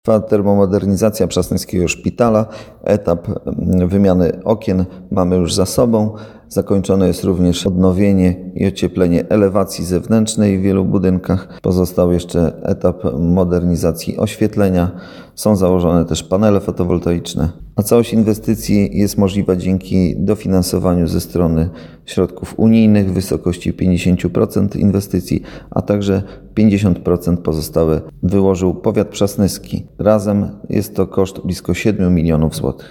Trwa termomodernizacja Przasnyskiego Szpitala. Etap wymiany okien mamy już za sobą. Zakończone jest również odnowienie i ocieplenie elewacji zewnętrznej w wielu budynkach. Pozostał jeszcze etap modernizacji oświetlenia. Są założone też panele fotowoltaiczne. A całość inwestycji jest możliwa dzięki dofinansowaniu ze strony środków unijnych w wysokości 50% inwestycji, a także 50% pozostałe wyłożył powiat przasnyski. Razem jest to koszt blisko 7 milionów złotych.